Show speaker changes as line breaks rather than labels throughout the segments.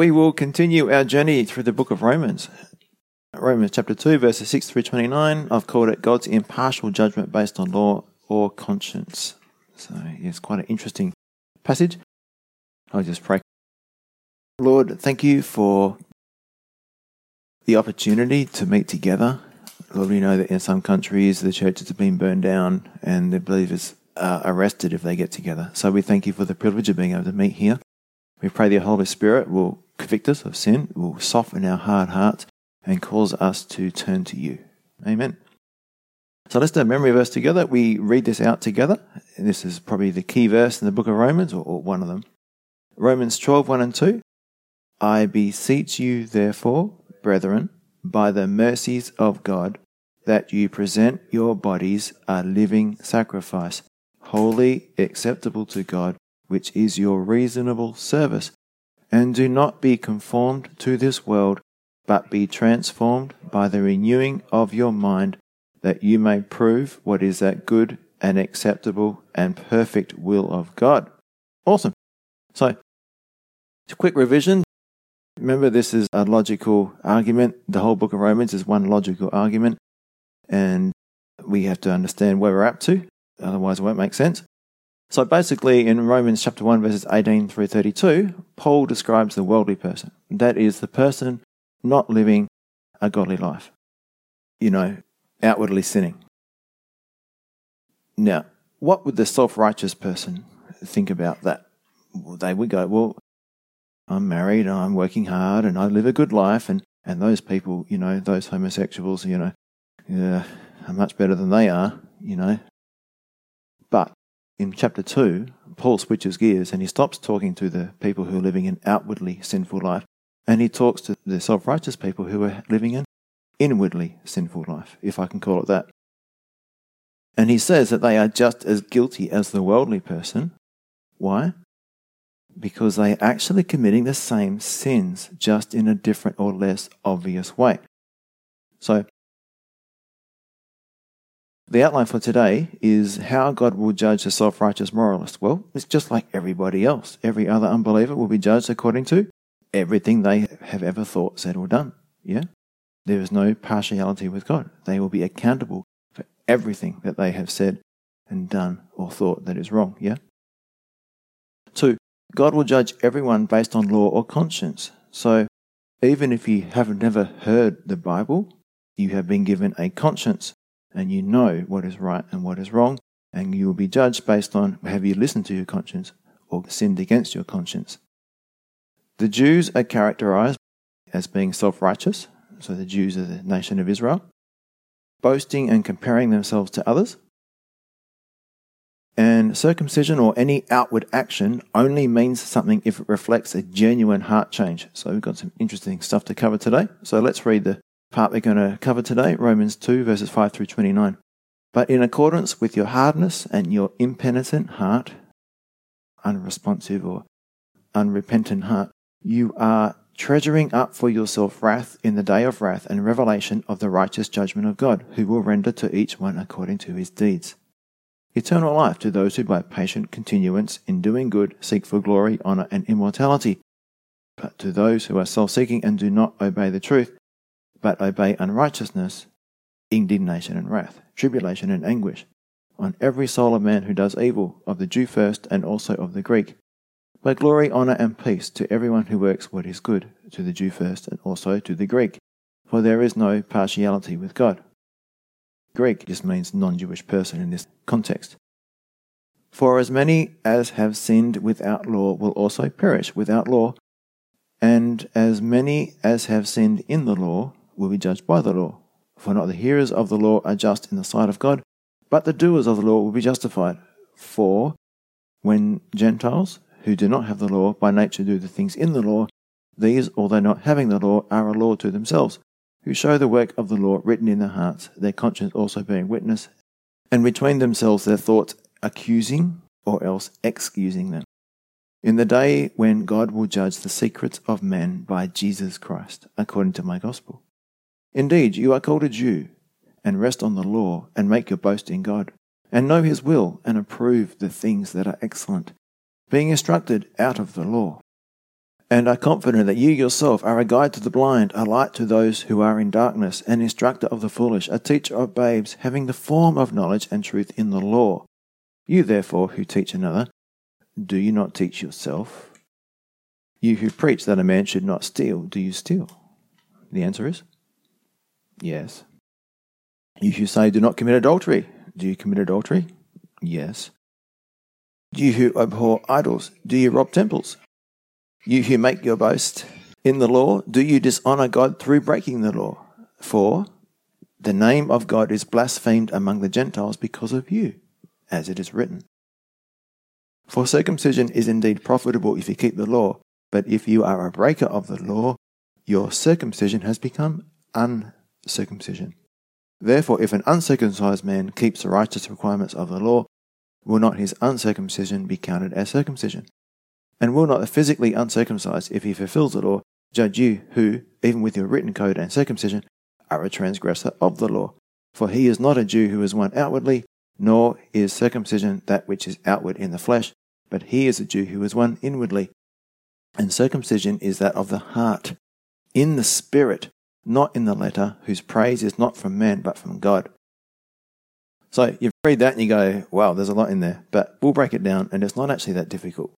we will continue our journey through the book of Romans. Romans chapter 2, verses 6 through 29. I've called it God's impartial judgment based on law or conscience. So it's quite an interesting passage. I'll just pray. Lord, thank you for the opportunity to meet together. Lord, we know that in some countries the churches have been burned down and the believers are arrested if they get together. So we thank you for the privilege of being able to meet here. We pray the Holy Spirit will convict us of sin, will soften our hard hearts and cause us to turn to you. Amen. So let's do a memory verse together. We read this out together. This is probably the key verse in the book of Romans, or one of them. Romans 12, 1 and 2. I beseech you, therefore, brethren, by the mercies of God, that you present your bodies a living sacrifice, holy, acceptable to God, which is your reasonable service. And do not be conformed to this world, but be transformed by the renewing of your mind, that you may prove what is that good and acceptable and perfect will of God. Awesome. So, a quick revision. Remember, this is a logical argument. The whole book of Romans is one logical argument, and we have to understand where we're up to, otherwise it won't make sense. So basically, in Romans chapter 1, verses 18 through 32, Paul describes the worldly person. That is the person not living a godly life. Outwardly sinning. Now, what would the self-righteous person think about that? Well, they would go, I'm married, I'm working hard, and I live a good life, and those people, those homosexuals, are much better than they are, But in chapter 2, Paul switches gears and he stops talking to the people who are living an outwardly sinful life, and he talks to the self-righteous people who are living an inwardly sinful life, if I can call it that. And he says that they are just as guilty as the worldly person. Why? Because they are actually committing the same sins, just in a different or less obvious way. So, the outline for today is how God will judge the self-righteous moralist. Well, it's just like everybody else. Every other unbeliever will be judged according to everything they have ever thought, said, or done. Yeah? There is no partiality with God. They will be accountable for everything that they have said and done or thought that is wrong. Yeah? 2. God will judge everyone based on law or conscience. So, even if you have never heard the Bible, you have been given a conscience and you know what is right and what is wrong, and you will be judged based on have you listened to your conscience or sinned against your conscience. The Jews are characterized as being self-righteous, so the Jews are the nation of Israel, boasting and comparing themselves to others. And circumcision or any outward action only means something if it reflects a genuine heart change. So we've got some interesting stuff to cover today. So let's read the part we're going to cover today, Romans 2, verses 5 through 29. But in accordance with your hardness and your impenitent heart, unresponsive or unrepentant heart, you are treasuring up for yourself wrath in the day of wrath and revelation of the righteous judgment of God, who will render to each one according to his deeds. Eternal life to those who by patient continuance in doing good seek for glory, honor, and immortality. But to those who are self-seeking and do not obey the truth, but obey unrighteousness, indignation and wrath, tribulation and anguish, on every soul of man who does evil, of the Jew first and also of the Greek. But glory, honor, and peace to everyone who works what is good, to the Jew first and also to the Greek. For there is no partiality with God. Greek just means non-Jewish person in this context. For as many as have sinned without law will also perish without law, and as many as have sinned in the law will be judged by the law. For not the hearers of the law are just in the sight of God, but the doers of the law will be justified. For when Gentiles, who do not have the law, by nature do the things in the law, these, although not having the law, are a law to themselves, who show the work of the law written in their hearts, their conscience also bearing witness, and between themselves their thoughts accusing or else excusing them. In the day when God will judge the secrets of men by Jesus Christ, according to my gospel. Indeed, you are called a Jew, and rest on the law, and make your boast in God, and know his will, and approve the things that are excellent, being instructed out of the law. and are confident that you yourself are a guide to the blind, a light to those who are in darkness, an instructor of the foolish, a teacher of babes, having the form of knowledge and truth in the law. You therefore who teach another, do you not teach yourself? You who preach that a man should not steal, do you steal? The answer is yes. You who say do not commit adultery, do you commit adultery? Yes. You who abhor idols, do you rob temples? You who make your boast in the law, do you dishonor God through breaking the law? For the name of God is blasphemed among the Gentiles because of you, as it is written. For circumcision is indeed profitable if you keep the law, but if you are a breaker of the law, your circumcision has become uncircumcision. Therefore, if an uncircumcised man keeps the righteous requirements of the law, will not his uncircumcision be counted as circumcision? And will not the physically uncircumcised, if he fulfills the law, judge you who, even with your written code and circumcision, are a transgressor of the law? For he is not a Jew who is one outwardly, nor is circumcision that which is outward in the flesh, but he is a Jew who is one inwardly. And circumcision is that of the heart, in the spirit, not in the letter, whose praise is not from man but from God. So you read that and you go, wow, there's a lot in there. But we'll break it down, and it's not actually that difficult.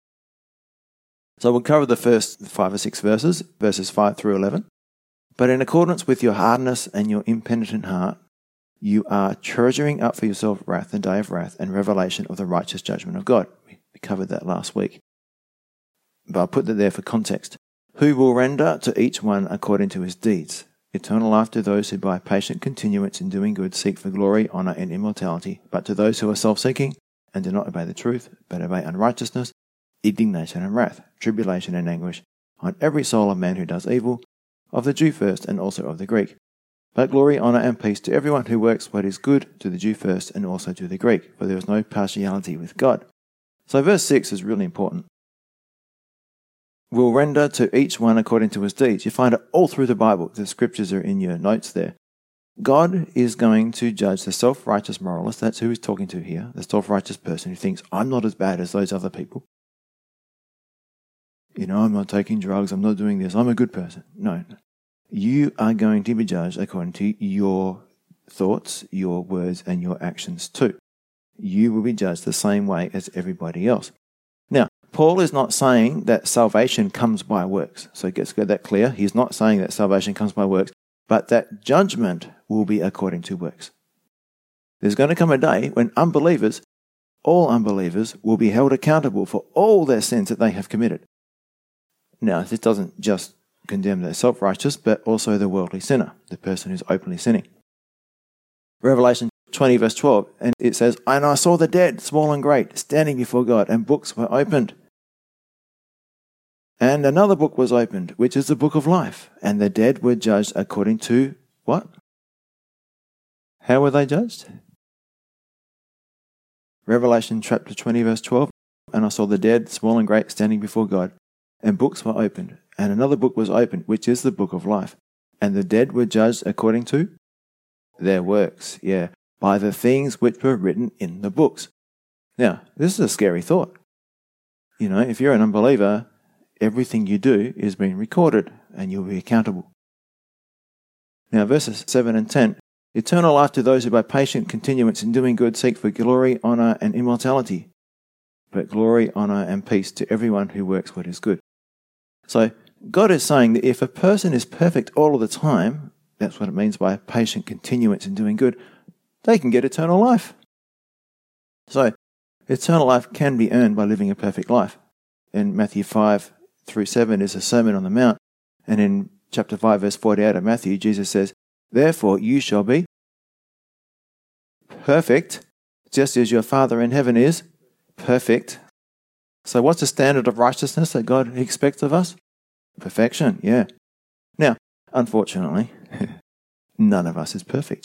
So we'll cover the first 5 or 6 verses, verses 5 through 11. But in accordance with your hardness and your impenitent heart, you are treasuring up for yourself wrath and day of wrath and revelation of the righteous judgment of God. We covered that last week. But I'll put that there for context. Who will render to each one according to his deeds? Eternal life to those who by patient continuance in doing good seek for glory, honor, and immortality, but to those who are self-seeking and do not obey the truth, but obey unrighteousness, indignation and wrath, tribulation and anguish, on every soul of man who does evil, of the Jew first and also of the Greek. But glory, honor, and peace to everyone who works what is good, to the Jew first and also to the Greek, for there is no partiality with God. So verse 6 is really important. Will render to each one according to his deeds. You find it all through the Bible. The scriptures are in your notes there. God is going to judge the self-righteous moralist. That's who he's talking to here. The self-righteous person who thinks, I'm not as bad as those other people. I'm not taking drugs. I'm not doing this. I'm a good person. No. You are going to be judged according to your thoughts, your words, and your actions too. You will be judged the same way as everybody else. Now, Paul is not saying that salvation comes by works. So let's get that clear. He's not saying that salvation comes by works, but that judgment will be according to works. There's going to come a day when all unbelievers, will be held accountable for all their sins that they have committed. Now, this doesn't just condemn the self-righteous, but also the worldly sinner, the person who's openly sinning. Revelation 20 verse 12, and it says, And I saw the dead, small and great, standing before God, and books were opened. And another book was opened, which is the book of life, and the dead were judged according to what? How were they judged? Revelation chapter 20 verse 12, And I saw the dead, small and great, standing before God, and books were opened, and another book was opened, which is the book of life. And the dead were judged according to their works, by the things which were written in the books. Now, this is a scary thought. If you're an unbeliever, everything you do is being recorded, and you'll be accountable. Now, verses 7 and 10, Eternal life to those who by patient continuance in doing good seek for glory, honor, and immortality. But glory, honor, and peace to everyone who works what is good. So, God is saying that if a person is perfect all of the time, that's what it means by patient continuance in doing good, they can get eternal life. So, eternal life can be earned by living a perfect life. In Matthew 5 through 7 is a Sermon on the Mount, and in chapter 5 verse 48 of Matthew, Jesus says, Therefore you shall be perfect, just as your Father in heaven is perfect. So what's the standard of righteousness that God expects of us? Perfection, Now, unfortunately, none of us is perfect,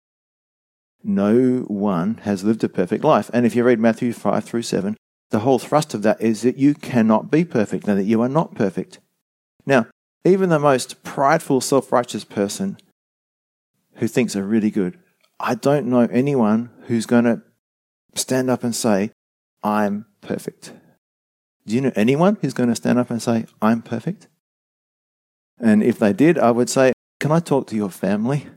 No one has lived a perfect life. And if you read Matthew 5 through 7, the whole thrust of that is that you cannot be perfect and that you are not perfect. Now, even the most prideful, self-righteous person who thinks they're really good, I don't know anyone who's going to stand up and say, I'm perfect. Do you know anyone who's going to stand up and say, I'm perfect? And if they did, I would say, can I talk to your family?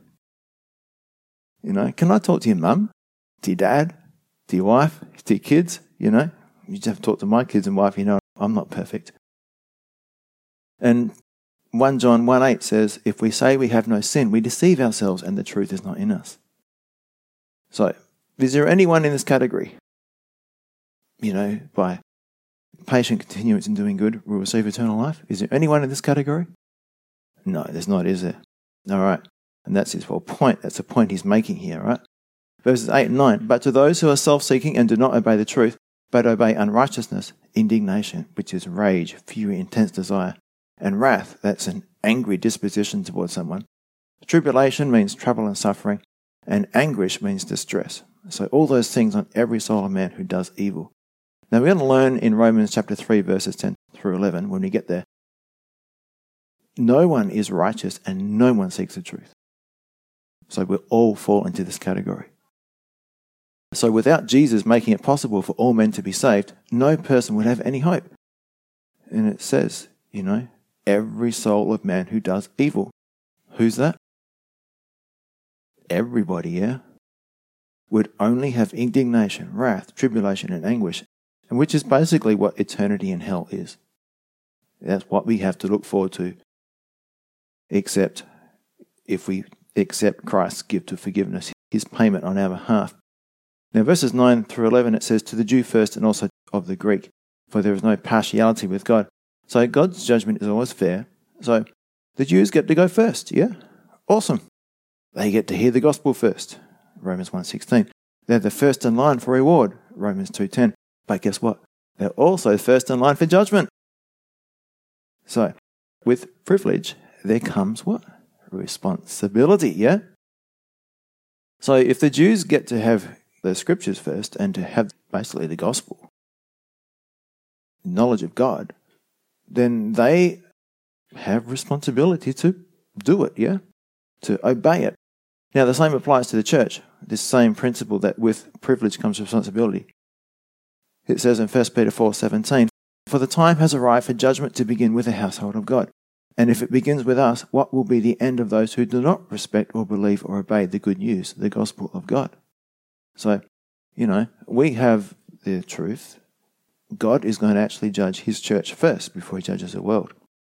Can I talk to your mum, to your dad, to your wife, to your kids? You just have to talk to my kids and wife, I'm not perfect. And 1 John 1:8 says, if we say we have no sin, we deceive ourselves and the truth is not in us. So, is there anyone in this category? By patient continuance in doing good will receive eternal life? Is there anyone in this category? No, there's not, is there? All right. And that's his whole point. That's the point he's making here, right? Verses 8 and 9. But to those who are self-seeking and do not obey the truth, but obey unrighteousness, indignation, which is rage, fury, intense desire, and wrath, that's an angry disposition towards someone. Tribulation means trouble and suffering, and anguish means distress. So all those things on every soul of man who does evil. Now we're going to learn in Romans chapter 3, verses 10 through 11, when we get there. No one is righteous and no one seeks the truth. So we all fall into this category. So without Jesus making it possible for all men to be saved, no person would have any hope. And it says, every soul of man who does evil. Who's that? Everybody, yeah? Would only have indignation, wrath, tribulation, and anguish, and which is basically what eternity in hell is. That's what we have to look forward to, except if we accept Christ's gift of forgiveness, his payment on our behalf. Now, verses 9 through 11, it says, to the Jew first and also of the Greek, for there is no partiality with God. So God's judgment is always fair. So the Jews get to go first, yeah? Awesome. They get to hear the gospel first, Romans 1:16. They're the first in line for reward, Romans 2:10. But guess what? They're also first in line for judgment. So, with privilege, there comes what? Responsibility, yeah? So if the Jews get to have the scriptures first and to have basically the gospel, knowledge of God, then they have responsibility to do it, yeah? To obey it. Now the same applies to the church. This same principle that with privilege comes responsibility. It says in 1 Peter 4:17, for the time has arrived for judgment to begin with the household of God. And if it begins with us, what will be the end of those who do not respect or believe or obey the good news, the gospel of God? So, we have the truth. God is going to actually judge his church first before he judges the world.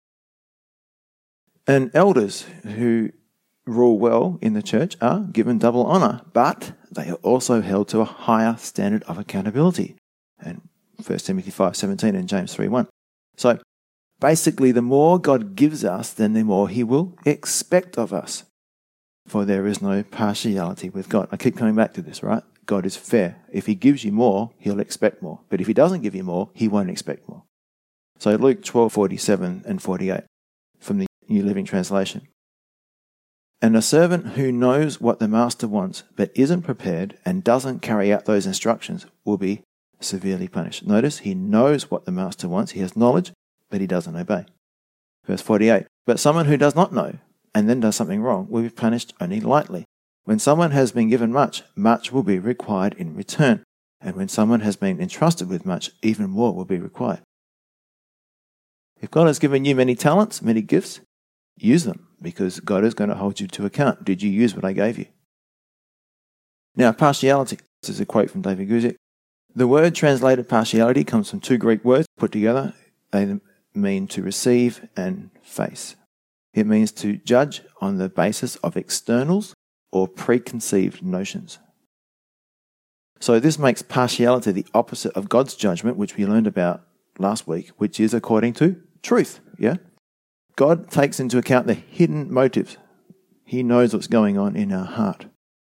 And elders who rule well in the church are given double honor, but they are also held to a higher standard of accountability. And 1 Timothy 5:17 and James 3:1. So, basically, the more God gives us, then the more he will expect of us. For there is no partiality with God. I keep coming back to this, right? God is fair. If he gives you more, he'll expect more. But if he doesn't give you more, he won't expect more. So Luke 12:47 and 48 from the New Living Translation. And a servant who knows what the master wants, but isn't prepared and doesn't carry out those instructions will be severely punished. Notice, he knows what the master wants. He has knowledge, but he doesn't obey. Verse 48. But someone who does not know and then does something wrong will be punished only lightly. When someone has been given much, much will be required in return. And when someone has been entrusted with much, even more will be required. If God has given you many talents, many gifts, use them, because God is going to hold you to account. Did you use what I gave you? Now, partiality. This is a quote from David Guzik. The word translated partiality comes from two Greek words put together. They mean to receive and face. It means to judge on the basis of externals or preconceived notions. So this makes partiality the opposite of God's judgment, which we learned about last week, which is according to truth. Yeah? God takes into account the hidden motives. He knows what's going on in our heart.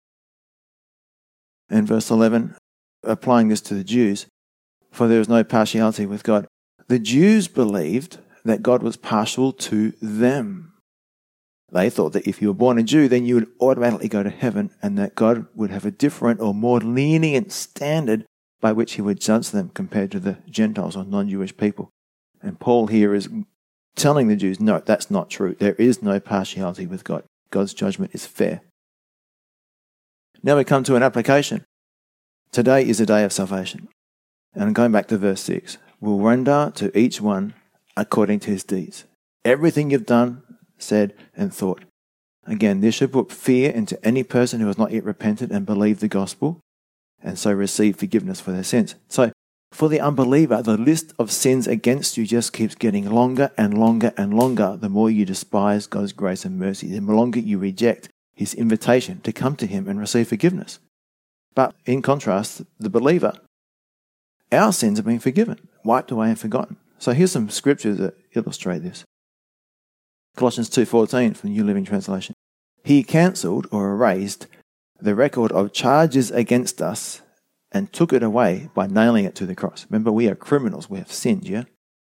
And verse 11, applying this to the Jews, for there is no partiality with God. The Jews believed that God was partial to them. They thought that if you were born a Jew, then you would automatically go to heaven, and that God would have a different or more lenient standard by which he would judge them compared to the Gentiles or non-Jewish people. And Paul here is telling the Jews, no, that's not true. There is no partiality with God. God's judgment is fair. Now we come to an application. Today is a day of salvation. And I'm going back to verse 6. will render to each one according to his deeds. Everything you've done, said, and thought. Again, this should put fear into any person who has not yet repented and believed the gospel, and so receive forgiveness for their sins. So, for the unbeliever, the list of sins against you just keeps getting longer and longer and longer the more you despise God's grace and mercy, the longer you reject his invitation to come to him and receive forgiveness. But in contrast, the believer, our sins have been forgiven, wiped away and forgotten. So here's some scriptures that illustrate this. Colossians 2:14 from the New Living Translation. He cancelled or erased the record of charges against us and took it away by nailing it to the cross. Remember, we are criminals. We have sinned, yeah?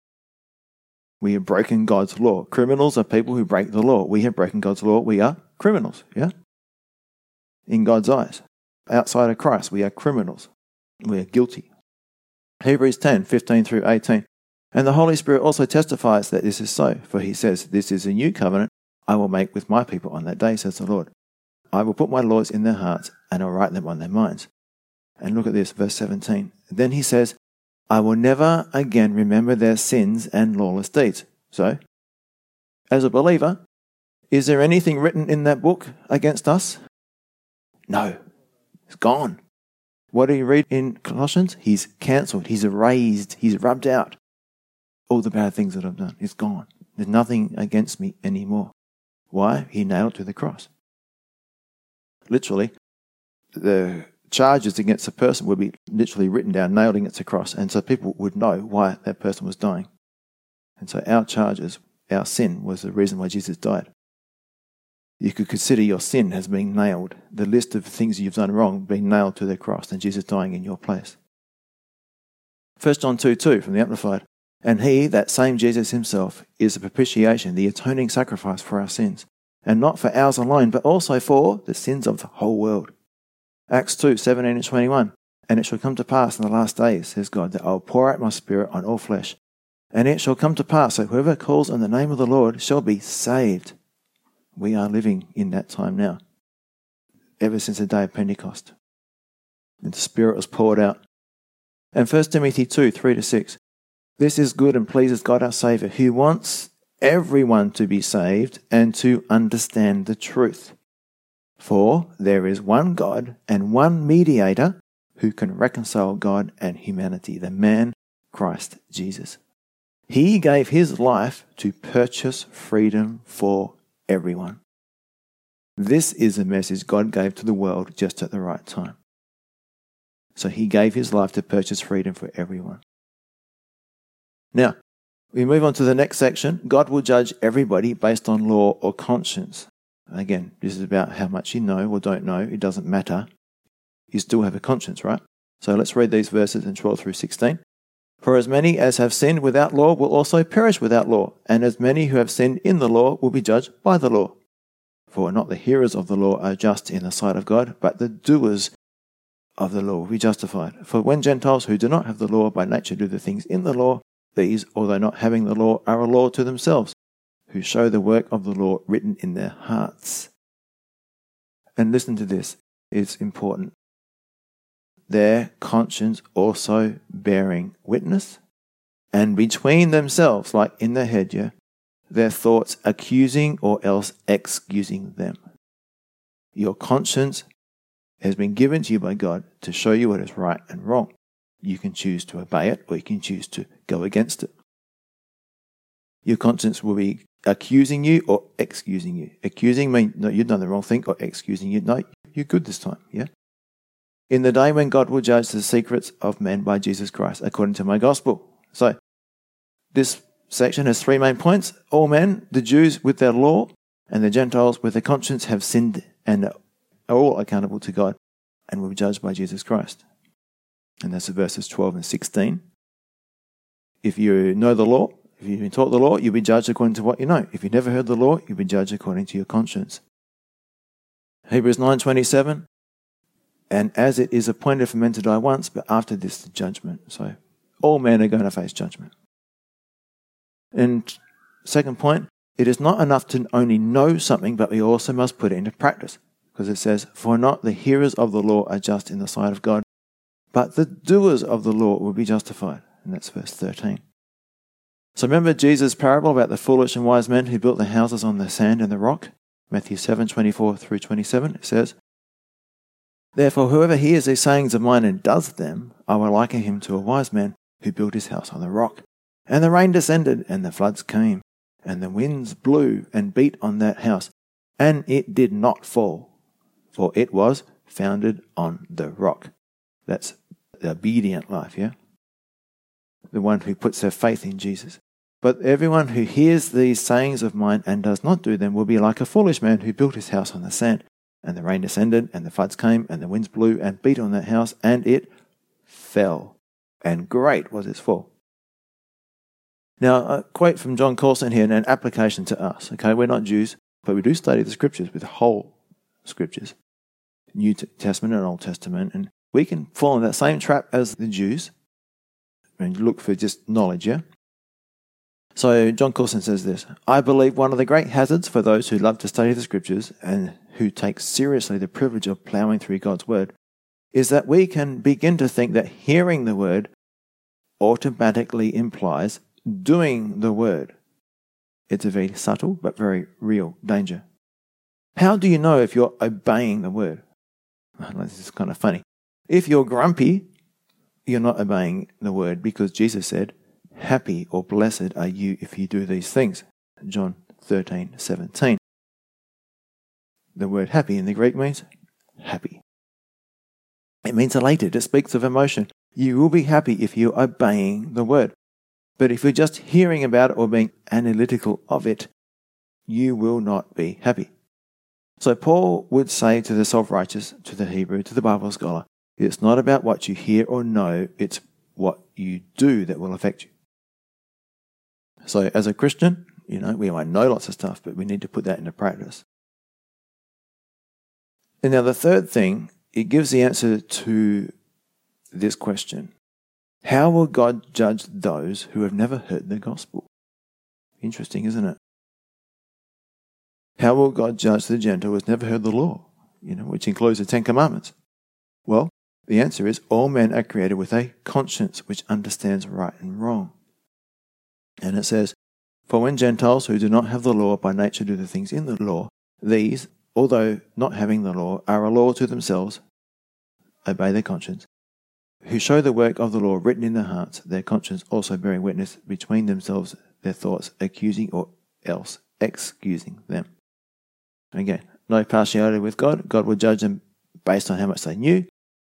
We have broken God's law. Criminals are people who break the law. We have broken God's law. We are criminals, yeah? In God's eyes. Outside of Christ, we are criminals. We are guilty. Hebrews 10:15 through 18. And the Holy Spirit also testifies that this is so, for he says, "This is a new covenant I will make with my people on that day, says the Lord. I will put my laws in their hearts, and I'll write them on their minds." And look at this, verse 17. Then he says, "I will never again remember their sins and lawless deeds." So, as a believer, is there anything written in that book against us? No. It's gone. What do you read in Colossians? He's cancelled, he's erased, he's rubbed out all the bad things that I've done. It's gone. There's nothing against me anymore. Why? He nailed it to the cross. Literally, the charges against a person would be literally written down, nailed against the cross, and so people would know why that person was dying. And so our charges, our sin, was the reason why Jesus died. You could consider your sin as being nailed, the list of things you've done wrong being nailed to the cross, and Jesus dying in your place. 1 John 2:2 from the Amplified. And he, that same Jesus himself, is the propitiation, the atoning sacrifice for our sins, and not for ours alone, but also for the sins of the whole world. Acts 2:17 and 21. And it shall come to pass in the last days, says God, that I will pour out my spirit on all flesh. And it shall come to pass that whoever calls on the name of the Lord shall be saved. We are living in that time now, ever since the day of Pentecost. And the Spirit was poured out. And 1 Timothy 2:3-6. This is good and pleases God our Saviour, who wants everyone to be saved and to understand the truth. For there is one God and one mediator who can reconcile God and humanity, the man Christ Jesus. He gave his life to purchase freedom for everyone. This is the message God gave to the world just at the right time. So he gave his life to purchase freedom for everyone. Now, we move on to the next section. God will judge everybody based on law or conscience. Again, this is about how much you know or don't know. It doesn't matter. You still have a conscience, right? So let's read these verses in 12 through 16. For as many as have sinned without law will also perish without law, and as many who have sinned in the law will be judged by the law. For not the hearers of the law are just in the sight of God, but the doers of the law will be justified. For when Gentiles who do not have the law by nature do the things in the law, these, although not having the law, are a law to themselves, who show the work of the law written in their hearts. And listen to this, it's important. Their conscience also bearing witness, and between themselves, like in their head, yeah, their thoughts accusing or else excusing them. Your conscience has been given to you by God to show you what is right and wrong. You can choose to obey it or you can choose to go against it. Your conscience will be accusing you or excusing you. Accusing means, no, you've done the wrong thing, or excusing you, no, you're good this time, yeah? In the day when God will judge the secrets of men by Jesus Christ, according to my gospel. So, this section has 3 main points. All men, the Jews with their law, and the Gentiles with their conscience have sinned and are all accountable to God and will be judged by Jesus Christ. And that's the verses 12 and 16. If you know the law, if you've been taught the law, you'll be judged according to what you know. If you've never heard the law, you'll be judged according to your conscience. Hebrews 9:27. And as it is appointed for men to die once, but after this the judgment. So all men are going to face judgment. And second point, it is not enough to only know something, but we also must put it into practice. Because it says, for not the hearers of the law are just in the sight of God, but the doers of the law will be justified. And that's verse 13. So remember Jesus' parable about the foolish and wise men who built their houses on the sand and the rock? Matthew 7:24 through 27. It says, "Therefore whoever hears these sayings of mine and does them, I will liken him to a wise man who built his house on the rock. And the rain descended, and the floods came, and the winds blew and beat on that house, and it did not fall, for it was founded on the rock." That's the obedient life, yeah? The one who puts their faith in Jesus. "But everyone who hears these sayings of mine and does not do them will be like a foolish man who built his house on the sand. And the rain descended, and the floods came, and the winds blew and beat on that house, and it fell. And great was its fall." Now, a quote from John Coulson here and an application to us. Okay, we're not Jews, but we do study the Scriptures with whole Scriptures, New Testament and Old Testament, and we can fall in that same trap as the Jews and look for just knowledge, yeah? So John Coulson says this: "I believe one of the great hazards for those who love to study the Scriptures and who take seriously the privilege of ploughing through God's Word is that we can begin to think that hearing the Word automatically implies doing the Word. It's a very subtle but very real danger. How do you know if you're obeying the Word? This is kind of funny. If you're grumpy, you're not obeying the Word, because Jesus said, 'Happy or blessed are you if you do these things.'" John 13:17. The word happy in the Greek means happy. It means elated. It speaks of emotion. You will be happy if you're obeying the Word. But if you're just hearing about it or being analytical of it, you will not be happy. So Paul would say to the self-righteous, to the Hebrew, to the Bible scholar, it's not about what you hear or know, it's what you do that will affect you. So as a Christian, we might know lots of stuff, but we need to put that into practice. And now the third thing, it gives the answer to this question: how will God judge those who have never heard the gospel? Interesting, isn't it? How will God judge the Gentile who has never heard the law, which includes the Ten Commandments? Well, the answer is all men are created with a conscience which understands right and wrong. And it says, "For when Gentiles who do not have the law by nature do the things in the law, these, although not having the law, are a law to themselves, obey their conscience, who show the work of the law written in their hearts, their conscience also bearing witness between themselves, their thoughts accusing or else excusing them." Again, no partiality with God. God will judge them based on how much they knew.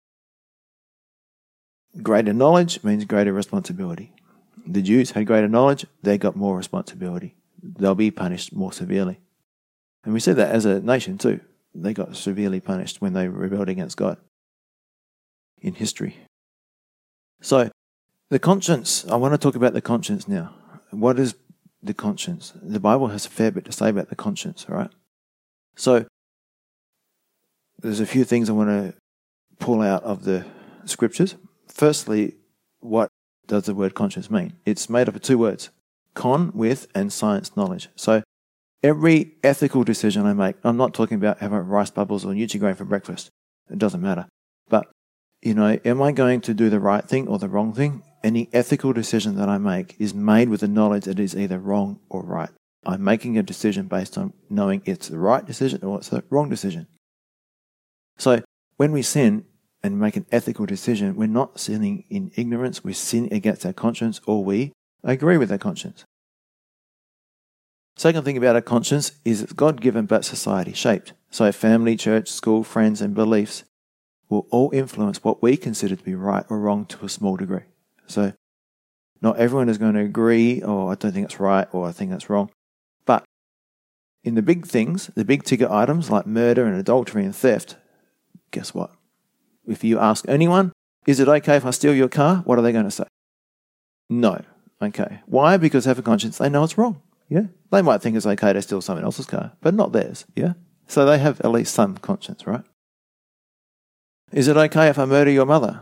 Greater knowledge means greater responsibility. The Jews had greater knowledge, they got more responsibility. They'll be punished more severely. And we see that as a nation too. They got severely punished when they rebelled against God in history. So, the conscience. I want to talk about the conscience now. What is the conscience? The Bible has a fair bit to say about the conscience, all right? So, there's a few things I want to pull out of the Scriptures. Firstly, what does the word conscience mean? It's made up of two words: con, with, and science, knowledge. So, every ethical decision I make, I'm not talking about having rice bubbles or Nutri-Grain for breakfast. It doesn't matter. But, am I going to do the right thing or the wrong thing? Any ethical decision that I make is made with the knowledge that it is either wrong or right. I'm making a decision based on knowing it's the right decision or it's the wrong decision. So, when we sin and make an ethical decision, we're not sinning in ignorance, we're sinning against our conscience, or we agree with our conscience. Second thing about our conscience is it's God-given but society-shaped. So family, church, school, friends, and beliefs will all influence what we consider to be right or wrong to a small degree. So not everyone is going to agree, or I don't think it's right, or I think that's wrong. But in the big things, the big ticket items like murder and adultery and theft, guess what? If you ask anyone, is it okay if I steal your car? What are they going to say? No. Okay. Why? Because they have a conscience. They know it's wrong. Yeah. They might think it's okay to steal someone else's car, but not theirs. Yeah. So they have at least some conscience, right? Is it okay if I murder your mother?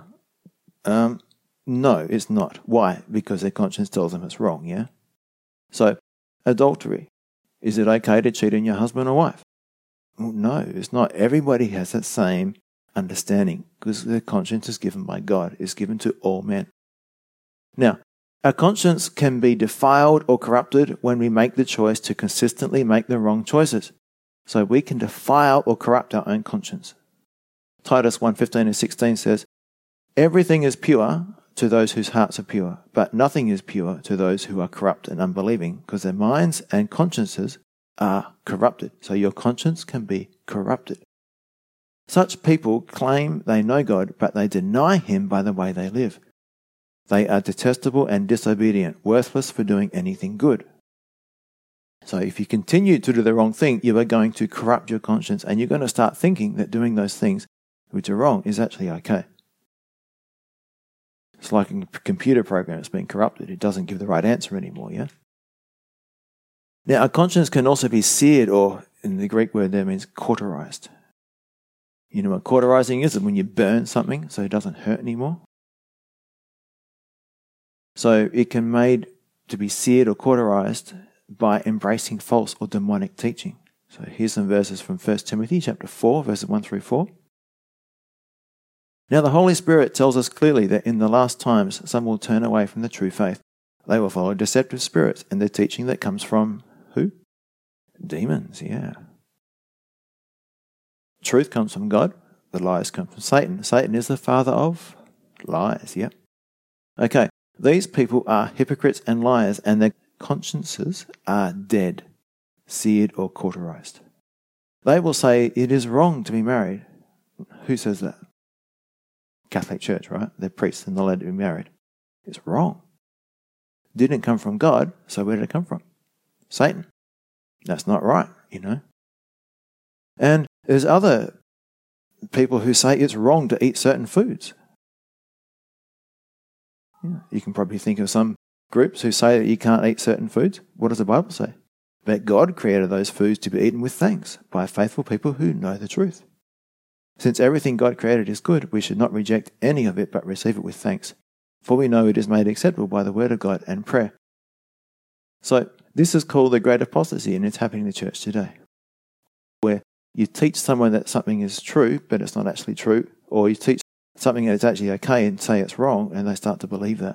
No, it's not. Why? Because their conscience tells them it's wrong. Yeah. So adultery. Is it okay to cheat on your husband or wife? Well, no, it's not. Everybody has that same understanding because their conscience is given by God. It's given to all men. Now, our conscience can be defiled or corrupted when we make the choice to consistently make the wrong choices. So we can defile or corrupt our own conscience. Titus 1:15 and 16 says, "Everything is pure to those whose hearts are pure, but nothing is pure to those who are corrupt and unbelieving, because their minds and consciences are corrupted." So your conscience can be corrupted. Such people claim they know God, but they deny Him by the way they live. They are detestable and disobedient, worthless for doing anything good. So if you continue to do the wrong thing, you are going to corrupt your conscience, and you're going to start thinking that doing those things which are wrong is actually okay. It's like a computer program that's been corrupted. It doesn't give the right answer anymore, yeah? Now, a conscience can also be seared, or in the Greek word there means cauterized. You know what cauterizing is? When you burn something so it doesn't hurt anymore. So it can be made to be seared or cauterized by embracing false or demonic teaching. So here's some verses from 1 Timothy chapter 4, verses 1 through 4. "Now the Holy Spirit tells us clearly that in the last times some will turn away from the true faith. They will follow deceptive spirits and the teaching that comes from" who? Demons, yeah. Truth comes from God. The lies come from Satan. Satan is the father of lies, yeah. Okay, these people are hypocrites and liars, and their consciences are dead, seared or cauterized. They will say it is wrong to be married. Who says that? Catholic Church, right? They're priests and they're allowed to be married. It's wrong. Didn't come from God, so where did it come from? Satan. That's not right, you know. And there's other people who say it's wrong to eat certain foods. Yeah, you can probably think of some groups who say that you can't eat certain foods. What does the Bible say? That God created those foods to be eaten with thanks by faithful people who know the truth. Since everything God created is good, we should not reject any of it but receive it with thanks. For we know it is made acceptable by the word of God and prayer. So this is called the great apostasy, and it's happening in the church today. Where you teach someone that something is true, but it's not actually true, or you teach something that is actually okay and say it's wrong, and they start to believe that.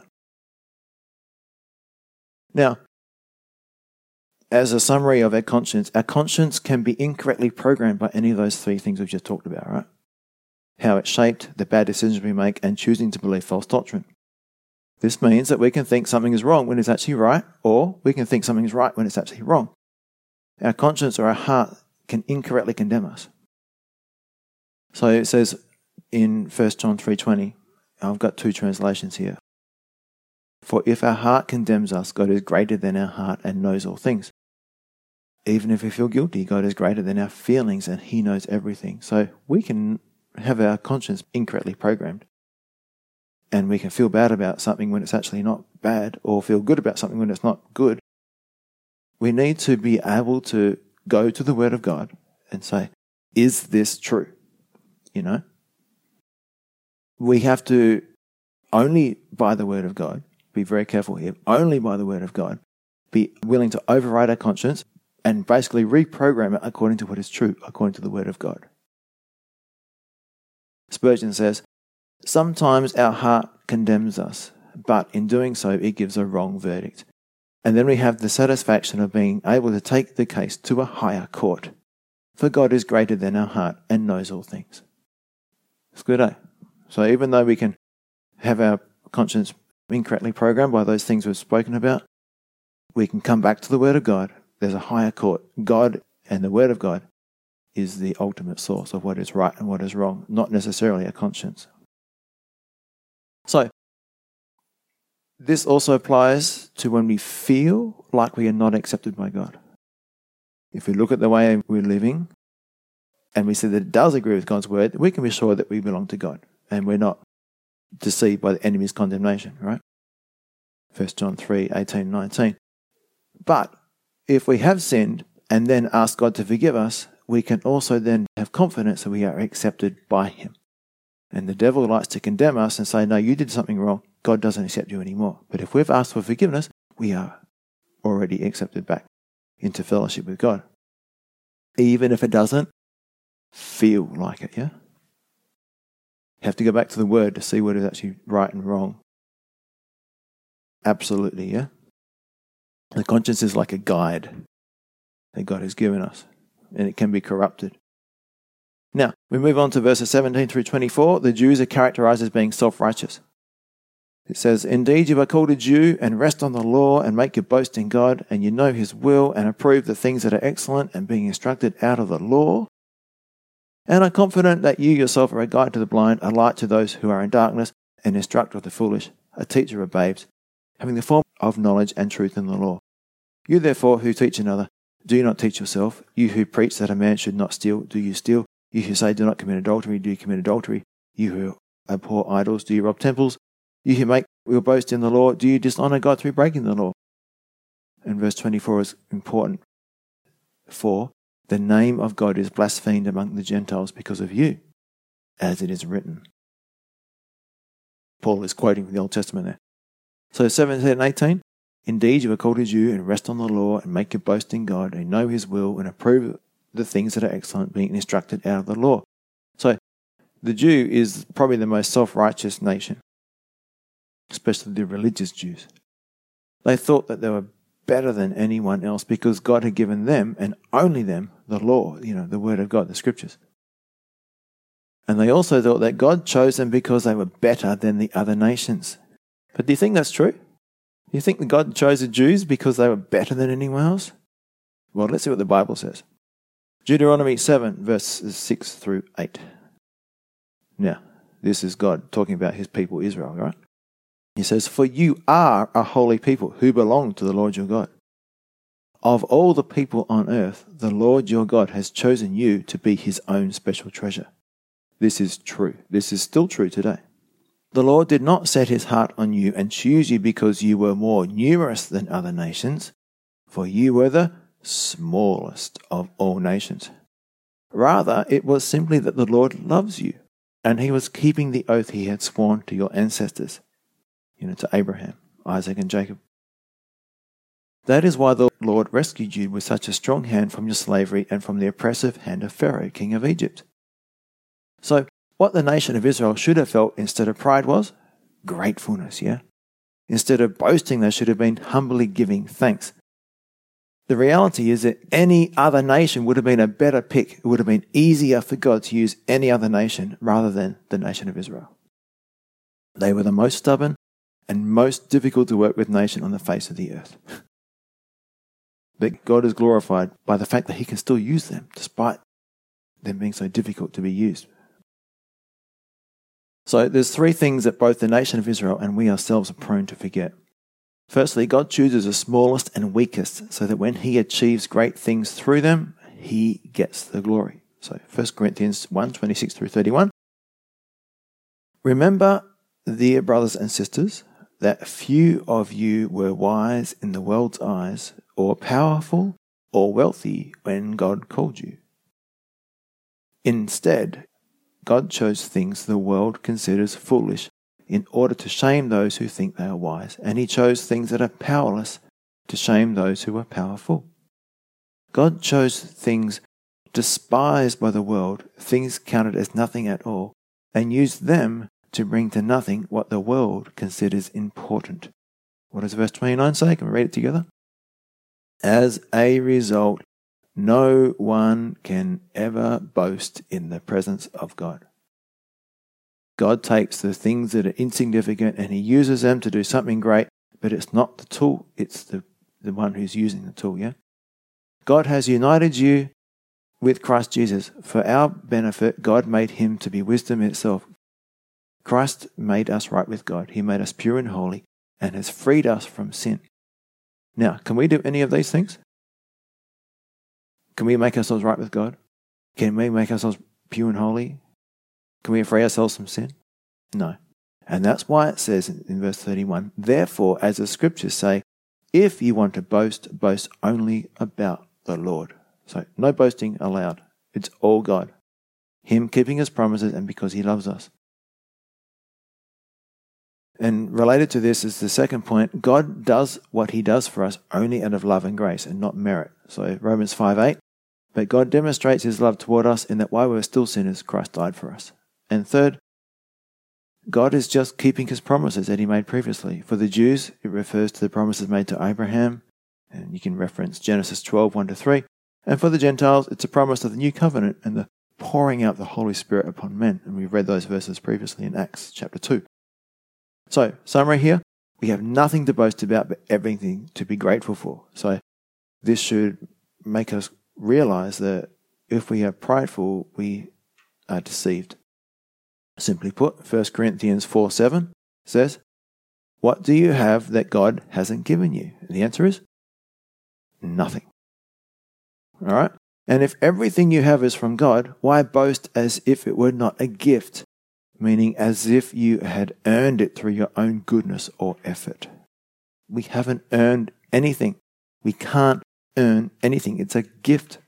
Now, as a summary of our conscience can be incorrectly programmed by any of those three things we've just talked about, right? How it's shaped, the bad decisions we make, and choosing to believe false doctrine. This means that we can think something is wrong when it's actually right, or we can think something is right when it's actually wrong. Our conscience or our heart can incorrectly condemn us. So it says in 1 John 3:20, I've got two translations here. "For if our heart condemns us, God is greater than our heart and knows all things." Even if we feel guilty, God is greater than our feelings and He knows everything. So we can have our conscience incorrectly programmed. And we can feel bad about something when it's actually not bad, or feel good about something when it's not good. We need to be able to go to the Word of God and say, is this true? You know? We have to only by the Word of God, be very careful here, only by the Word of God, be willing to override our conscience and basically reprogram it according to what is true, according to the Word of God. Spurgeon says, "Sometimes our heart condemns us, but in doing so it gives a wrong verdict. And then we have the satisfaction of being able to take the case to a higher court. For God is greater than our heart and knows all things." It's good, eh? So even though we can have our conscience incorrectly programmed by those things we've spoken about, we can come back to the Word of God. There's a higher court. God and the Word of God is the ultimate source of what is right and what is wrong, not necessarily a conscience. So, this also applies to when we feel like we are not accepted by God. If we look at the way we're living and we see that it does agree with God's Word, we can be sure that we belong to God and we're not deceived by the enemy's condemnation, right? 1 John 3:18-19. But if we have sinned and then ask God to forgive us, we can also then have confidence that we are accepted by Him. And the devil likes to condemn us and say, no, you did something wrong. God doesn't accept you anymore. But if we've asked for forgiveness, we are already accepted back into fellowship with God. Even if it doesn't feel like it, yeah? You have to go back to the Word to see what is actually right and wrong. Absolutely, yeah? The conscience is like a guide that God has given us, and it can be corrupted. Now, we move on to verses 17 through 24. The Jews are characterized as being self-righteous. It says, "Indeed, you are called a Jew, and rest on the law, and make your boast in God, and you know his will, and approve the things that are excellent, and being instructed out of the law, and are confident that you yourself are a guide to the blind, a light to those who are in darkness, an instructor of the foolish, a teacher of babes, having the form of knowledge and truth in the law. You therefore who teach another, do not teach yourself. You who preach that a man should not steal, do you steal? You who say do not commit adultery, do you commit adultery? You who abhor idols, do you rob temples? You who make your boast in the law, do you dishonor God through breaking the law?" And verse 24 is important. "For the name of God is blasphemed among the Gentiles because of you, as it is written." Paul is quoting from the Old Testament there. So 17 and 18, "Indeed, you are called a Jew, and rest on the law, and make your boast in God, and know his will, and approve the things that are excellent, being instructed out of the law." So the Jew is probably the most self-righteous nation, especially the religious Jews. They thought that they were better than anyone else because God had given them, and only them, the law, the Word of God, the Scriptures. And they also thought that God chose them because they were better than the other nations. But do you think that's true? Do you think that God chose the Jews because they were better than anyone else? Well, let's see what the Bible says. Deuteronomy 7, verses 6 through 8. Now, this is God talking about his people Israel, right? He says, "For you are a holy people who belong to the Lord your God. Of all the people on earth, the Lord your God has chosen you to be his own special treasure." This is true. This is still true today. "The Lord did not set his heart on you and choose you because you were more numerous than other nations, for you were the smallest of all nations. Rather, it was simply that the Lord loves you, and he was keeping the oath he had sworn to your ancestors." To Abraham, Isaac, and Jacob. "That is why the Lord rescued you with such a strong hand from your slavery and from the oppressive hand of Pharaoh, king of Egypt." So, what the nation of Israel should have felt instead of pride was gratefulness, yeah? Instead of boasting, they should have been humbly giving thanks. The reality is that any other nation would have been a better pick. It would have been easier for God to use any other nation rather than the nation of Israel. They were the most stubborn and most difficult to work with nation on the face of the earth. But God is glorified by the fact that he can still use them despite them being so difficult to be used. So there's three things that both the nation of Israel and we ourselves are prone to forget. Firstly, God chooses the smallest and weakest so that when he achieves great things through them, he gets the glory. So 1 Corinthians 1, 26 through 31. "Remember, dear brothers and sisters, that few of you were wise in the world's eyes, or powerful, or wealthy when God called you. Instead, God chose things the world considers foolish in order to shame those who think they are wise, and he chose things that are powerless to shame those who are powerful. God chose things despised by the world, things counted as nothing at all, and used them to bring to nothing what the world considers important." What does verse 29 say? Can we read it together? "As a result, no one can ever boast in the presence of God." God takes the things that are insignificant and he uses them to do something great, but it's not the tool, it's the one who's using the tool, yeah? God has united you with Christ Jesus. For our benefit, God made him to be wisdom itself. Christ made us right with God. He made us pure and holy and has freed us from sin. Now, can we do any of these things? Can we make ourselves right with God? Can we make ourselves pure and holy? Can we free ourselves from sin? No. And that's why it says in verse 31, "Therefore, as the scriptures say, if you want to boast, boast only about the Lord." So no boasting allowed. It's all God. Him keeping his promises and because he loves us. And related to this is the second point. God does what he does for us only out of love and grace and not merit. So Romans 5:8, "But God demonstrates his love toward us in that while we were still sinners, Christ died for us." And third, God is just keeping his promises that he made previously. For the Jews, it refers to the promises made to Abraham, and you can reference Genesis 12, 1-3. And for the Gentiles, it's a promise of the new covenant and the pouring out the Holy Spirit upon men. And we've read those verses previously in Acts chapter 2. So, summary here, we have nothing to boast about, but everything to be grateful for. So, this should make us realize that if we are prideful, we are deceived. Simply put, 1 Corinthians 4:7 says, "What do you have that God hasn't given you?" And the answer is nothing. All right? And if everything you have is from God, why boast as if it were not a gift, meaning as if you had earned it through your own goodness or effort? We haven't earned anything. We can't earn anything. It's a gift.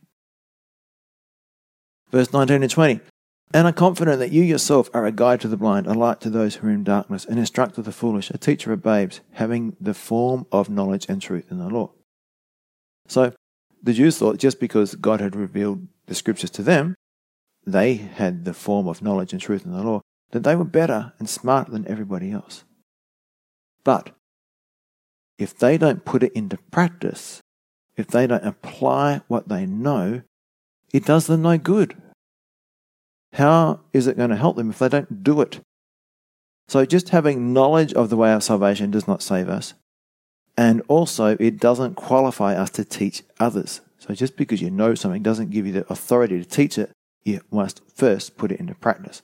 Verse 19 and 20. "And are confident that you yourself are a guide to the blind, a light to those who are in darkness, an instructor of the foolish, a teacher of babes, having the form of knowledge and truth in the law." So, the Jews thought just because God had revealed the scriptures to them, they had the form of knowledge and truth in the law, that they were better and smarter than everybody else. But if they don't put it into practice, if they don't apply what they know, it does them no good. How is it going to help them if they don't do it? So just having knowledge of the way of salvation does not save us. And also, it doesn't qualify us to teach others. So just because you know something doesn't give you the authority to teach it. You must first put it into practice.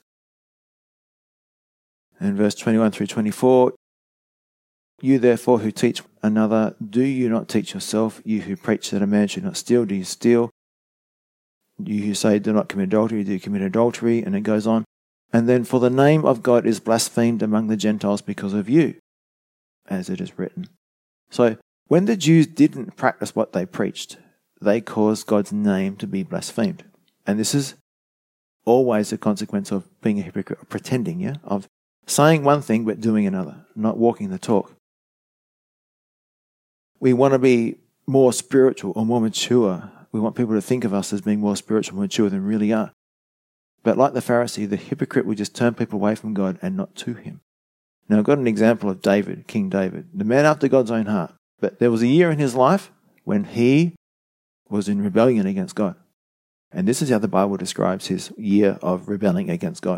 In verse 21 through 24, "You therefore who teach another, do you not teach yourself? You who preach that a man should not steal, do you steal? You who say do not commit adultery, do you commit adultery?" And it goes on. "And then, for the name of God is blasphemed among the Gentiles because of you, as it is written." So, when the Jews didn't practice what they preached, they caused God's name to be blasphemed. And this is always a consequence of being a hypocrite, of pretending, of saying one thing but doing another, not walking the talk. We want to be more spiritual or more mature. We want people to think of us as being more spiritual and mature than we really are. But like the Pharisee, the hypocrite will just turn people away from God and not to him. Now, I've got an example of David, King David, the man after God's own heart. But there was a year in his life when he was in rebellion against God. And this is how the Bible describes his year of rebelling against God.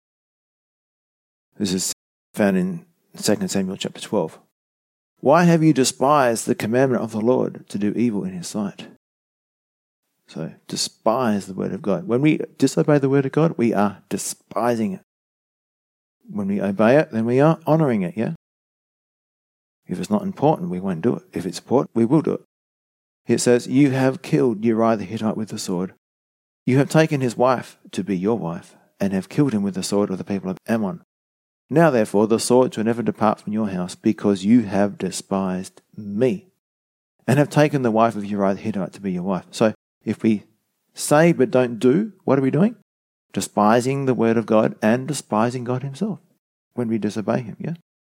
This is found in 2 Samuel chapter 12. "Why have you despised the commandment of the Lord to do evil in his sight?" So, despise the word of God. When we disobey the word of God, we are despising it. When we obey it, then we are honoring it, If it's not important, we won't do it. If it's important, we will do it. It says, "You have killed Uriah the Hittite with the sword. You have taken his wife to be your wife, and have killed him with the sword of the people of Ammon. Now therefore the sword shall never depart from your house, because you have despised me, and have taken the wife of Uriah the Hittite to be your wife." So if we say but don't do, what are we doing? Despising the word of God and despising God himself when we disobey him,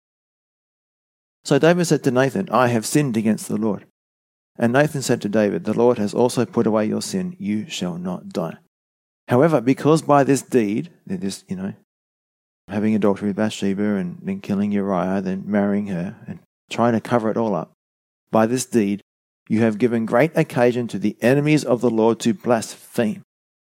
So David said to Nathan, "I have sinned against the Lord." And Nathan said to David, "The Lord has also put away your sin. You shall not die." However, because by this deed, this, having adultery with Bathsheba and then killing Uriah, then marrying her and trying to cover it all up, by this deed, you have given great occasion to the enemies of the Lord to blaspheme.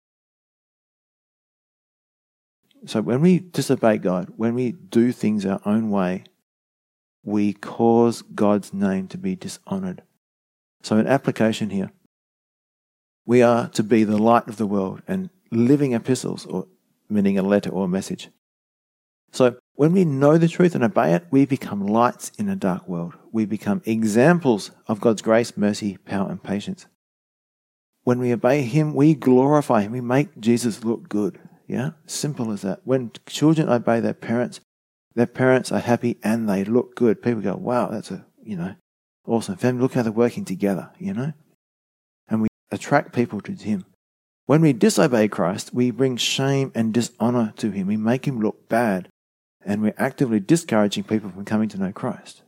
So when we disobey God, when we do things our own way, we cause God's name to be dishonored. So an application here, we are to be the light of the world and living epistles, or meaning a letter or a message. So when we know the truth and obey it, we become lights in a dark world. We become examples of God's grace, mercy, power, and patience. When we obey him, we glorify him. We make Jesus look good. Simple as that. When children obey their parents are happy and they look good. People go, "Wow, that's awesome family. Look how they're working together, And we attract people to him. When we disobey Christ, we bring shame and dishonor to him. We make him look bad, and we're actively discouraging people from coming to know Christ.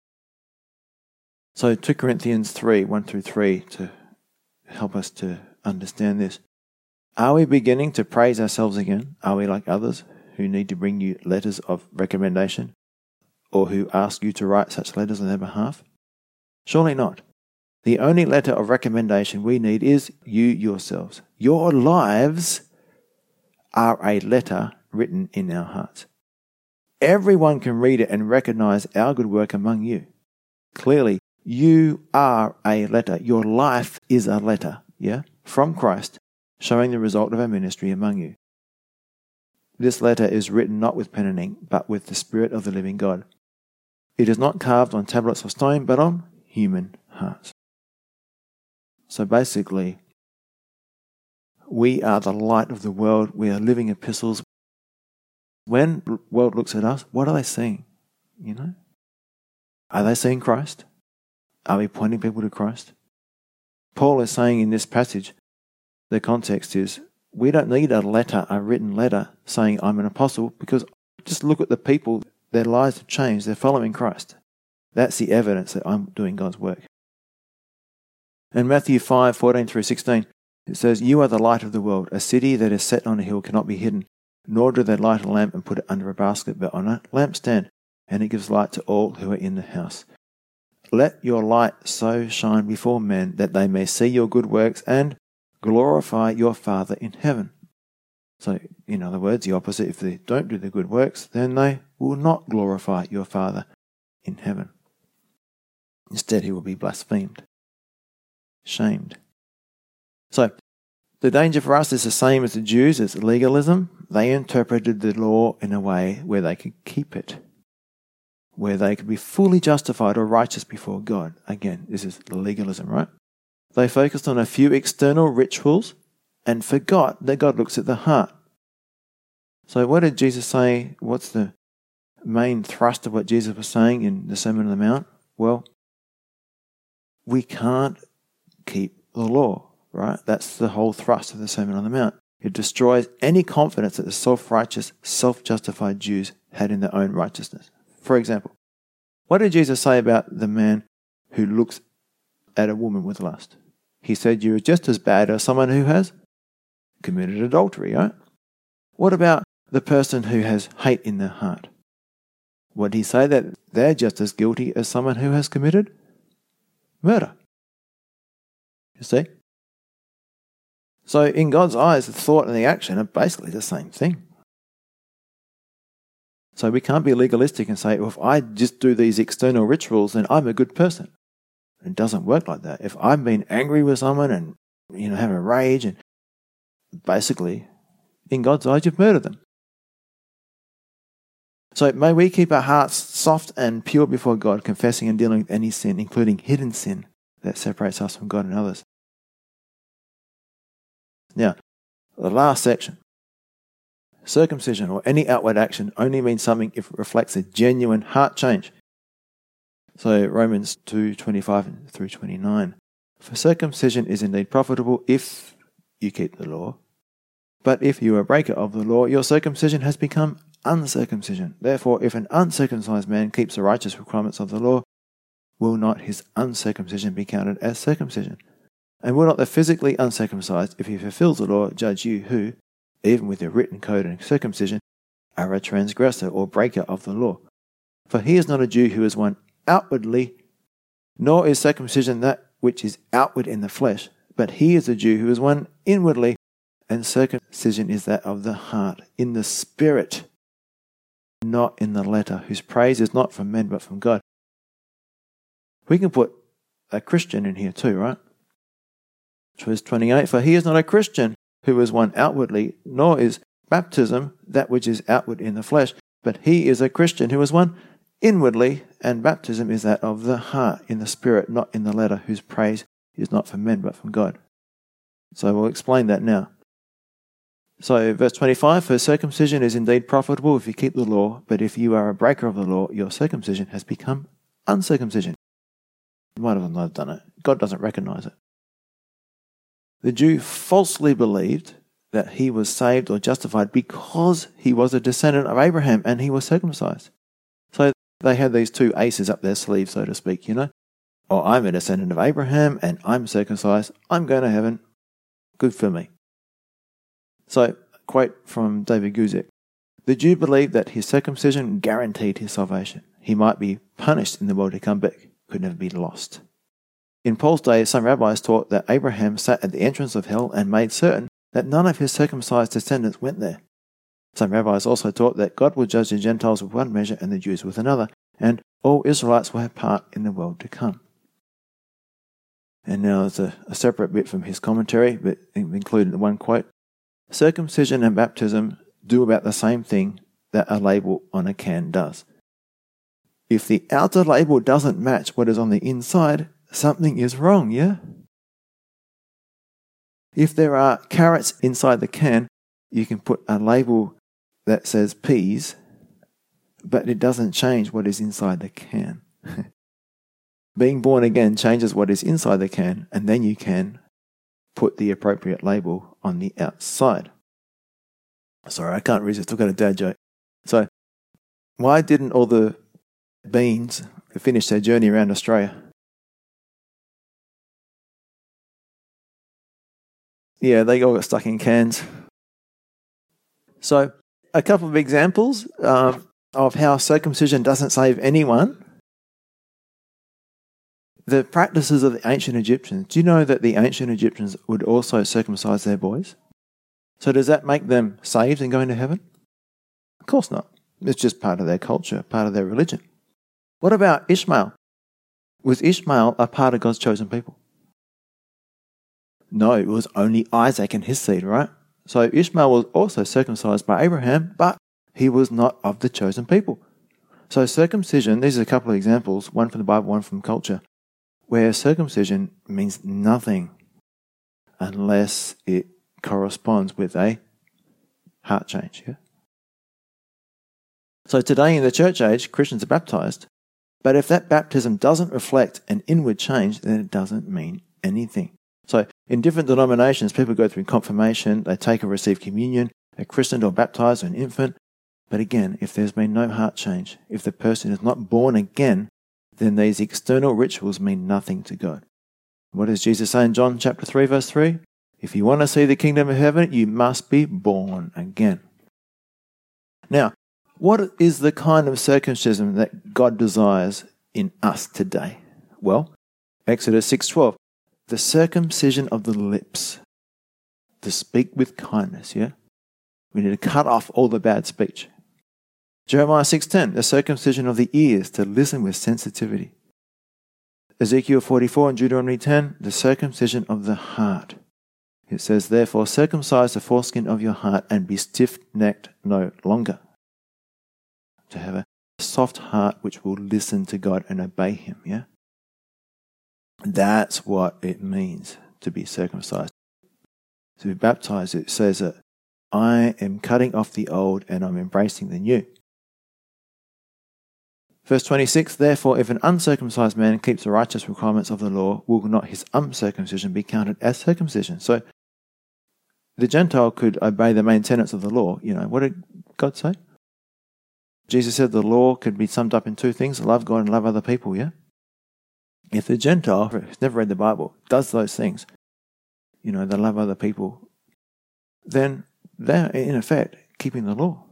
So 2 Corinthians 3, 1-3, to help us to understand this. Are we beginning to praise ourselves again? Are we like others who need to bring you letters of recommendation, or who ask you to write such letters on their behalf? Surely not. The only letter of recommendation we need is you yourselves. Your lives are a letter written in our hearts. Everyone can read it and recognize our good work among you. Clearly, you are a letter. Your life is a letter, from Christ, showing the result of our ministry among you. This letter is written not with pen and ink, but with the Spirit of the living God. It is not carved on tablets of stone, but on human hearts. So basically, we are the light of the world. We are living epistles. When the world looks at us, what are they seeing? Are they seeing Christ? Are we pointing people to Christ? Paul is saying in this passage, the context is, we don't need a written letter saying I'm an apostle, because just look at the people, their lives have changed, they're following Christ. That's the evidence that I'm doing God's work. In Matthew 5:14-16, it says, "You are the light of the world. A city that is set on a hill cannot be hidden, nor do they light a lamp and put it under a basket, but on a lampstand, and it gives light to all who are in the house. Let your light so shine before men that they may see your good works and glorify your Father in heaven." So, in other words, the opposite, if they don't do the good works, then they will not glorify your Father in heaven. Instead, he will be blasphemed, shamed. So, the danger for us is the same as the Jews, it's legalism. They interpreted the law in a way where they could keep it, where they could be fully justified or righteous before God. Again, this is legalism, right? They focused on a few external rituals and forgot that God looks at the heart. So what did Jesus say? What's the main thrust of what Jesus was saying in the Sermon on the Mount? Well, we can't keep the law, right? That's the whole thrust of the Sermon on the Mount. It destroys any confidence that the self-righteous, self-justified Jews had in their own righteousness. For example, what did Jesus say about the man who looks at a woman with lust? He said, you're just as bad as someone who has committed adultery, right? What about the person who has hate in their heart? What did he say? That they're just as guilty as someone who has committed murder. You see? So in God's eyes, the thought and the action are basically the same thing. So we can't be legalistic and say, well, if I just do these external rituals, then I'm a good person. It doesn't work like that. If I've been angry with someone and, have a rage, and basically, in God's eyes, you've murdered them. So may we keep our hearts soft and pure before God, confessing and dealing with any sin, including hidden sin that separates us from God and others. Now, the last section. Circumcision or any outward action only means something if it reflects a genuine heart change. So Romans 2:25-29. For circumcision is indeed profitable if you keep the law. But if you are a breaker of the law, your circumcision has become uncircumcision. Therefore, if an uncircumcised man keeps the righteous requirements of the law, will not his uncircumcision be counted as circumcision? And will not the physically uncircumcised, if he fulfills the law, judge you who, even with your written code and circumcision, are a transgressor or breaker of the law? For he is not a Jew who is one outwardly, nor is circumcision that which is outward in the flesh, but he is a Jew who is one inwardly, and circumcision is that of the heart, in the spirit, not in the letter, whose praise is not from men but from God. We can put a Christian in here too, right? Verse 28, for he is not a Christian who is one outwardly, nor is baptism that which is outward in the flesh, but he is a Christian who is one inwardly, and baptism is that of the heart, in the spirit, not in the letter, whose praise is not from men but from God. So we'll explain that now. So verse 25, for circumcision is indeed profitable if you keep the law, but if you are a breaker of the law, your circumcision has become uncircumcision. You might have not done it. God doesn't recognize it. The Jew falsely believed that he was saved or justified because he was a descendant of Abraham and he was circumcised. So they had these two aces up their sleeve, so to speak, Oh, I'm a descendant of Abraham and I'm circumcised. I'm going to heaven. Good for me. So, quote from David Guzik. The Jew believed that his circumcision guaranteed his salvation. He might be punished in the world to come, but could never be lost. In Paul's day, some rabbis taught that Abraham sat at the entrance of hell and made certain that none of his circumcised descendants went there. Some rabbis also taught that God would judge the Gentiles with one measure and the Jews with another, and all Israelites will have part in the world to come. And now there's a separate bit from his commentary, but included in one quote. Circumcision and baptism do about the same thing that a label on a can does. If the outer label doesn't match what is on the inside, something is wrong, yeah? If there are carrots inside the can, you can put a label that says peas, but it doesn't change what is inside the can. Being born again changes what is inside the can, and then you can put the appropriate label on the outside. Sorry, I can't resist. I've got a dad joke. So, why didn't all the beans finish their journey around Australia? Yeah, they all got stuck in cans. So, a couple of examples of how circumcision doesn't save anyone. The practices of the ancient Egyptians. Do you know that the ancient Egyptians would also circumcise their boys? So does that make them saved and going to heaven? Of course not. It's just part of their culture, part of their religion. What about Ishmael? Was Ishmael a part of God's chosen people? No, it was only Isaac and his seed, right? So Ishmael was also circumcised by Abraham, but he was not of the chosen people. So circumcision, these are a couple of examples, one from the Bible, one from culture, where circumcision means nothing unless it corresponds with a heart change. Yeah? So today in the church age, Christians are baptized, but if that baptism doesn't reflect an inward change, then it doesn't mean anything. So in different denominations, people go through confirmation, they take or receive communion, they're christened or baptized or an infant. But again, if there's been no heart change, if the person is not born again, then these external rituals mean nothing to God. What does Jesus say in John chapter 3, verse 3? If you want to see the kingdom of heaven, you must be born again. Now, what is the kind of circumcision that God desires in us today? Well, Exodus 6:12, the circumcision of the lips, to speak with kindness, yeah? We need to cut off all the bad speech. Jeremiah 6:10, the circumcision of the ears, to listen with sensitivity. Ezekiel 44 and Deuteronomy 10, the circumcision of the heart. It says, therefore, circumcise the foreskin of your heart and be stiff-necked no longer. To have a soft heart which will listen to God and obey Him, yeah? That's what it means to be circumcised. To be baptized, it says that I am cutting off the old and I'm embracing the new. Verse 26, therefore, if an uncircumcised man keeps the righteous requirements of the law, will not his uncircumcision be counted as circumcision? So the Gentile could obey the main tenets of the law. You know, what did God say? Jesus said the law could be summed up in two things, love God and love other people, yeah? If the Gentile, who's never read the Bible, does those things, you know, they love other people, then they're in effect keeping the law.